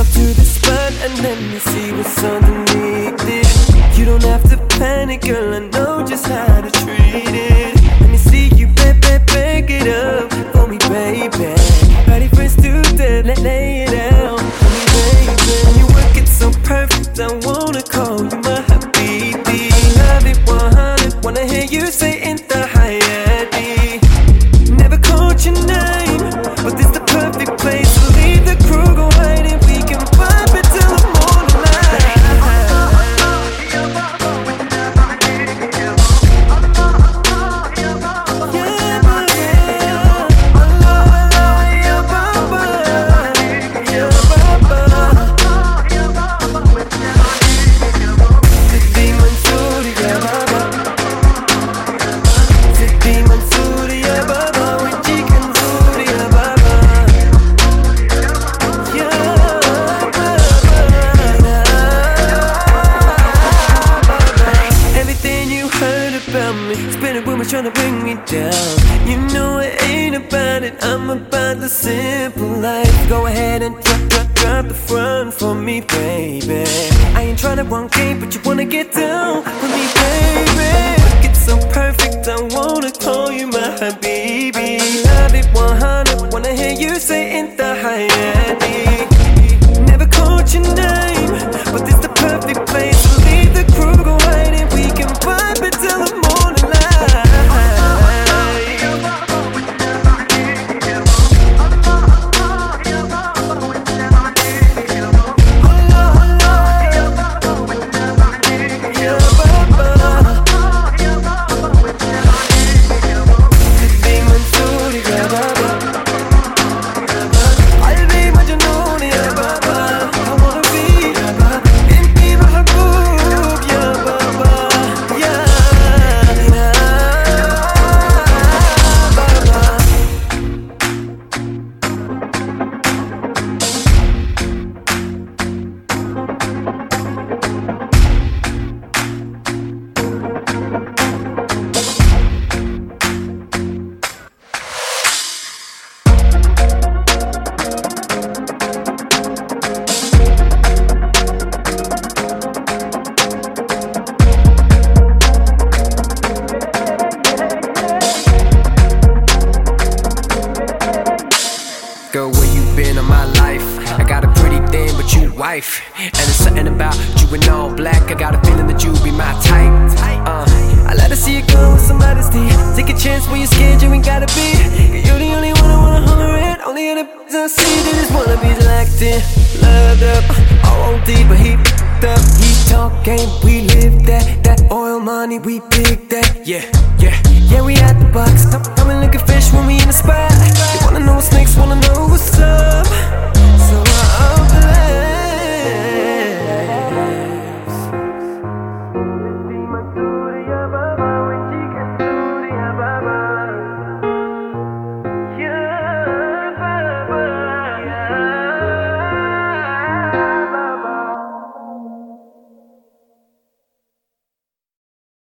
up to the spot and let me see what's underneath it. You don't have to panic, girl, I know just how to treat it. Let me see you, back it up for me, baby. Ready for us to lay it out for me, baby. You work it so perfect, I wanna call you my habibi. Love it 100, wanna hear you say in the Hayati. Never called your name, but this the perfect place to leave the crew, go hide and we can vibe it till the morning light. Trying to bring me down. You know it ain't about it, I'm about the simple life. Go ahead and drop the front for me, baby. I ain't trying to run game, but you wanna get down with me, baby. It's so perfect, I wanna call you my habibi. Love it 100, wanna hear you say in the Hayati. Never called your name, but this the perfect place to leave the crew, go hide and we can vibe it till the morning light. Girl, where you been in my life? I got a pretty thing, but you wife. And there's something about you in all black, I got a feeling that you be my type. I let her see you go with some modesty. Take a chance when you're scared, you ain't gotta be. You're the only one I wanna holler at. Only other I see that just wanna be locked in, loved up, all OD, but he f***ed up. He talk game, we live that. That oil money, we dig that. Yeah, we at the box.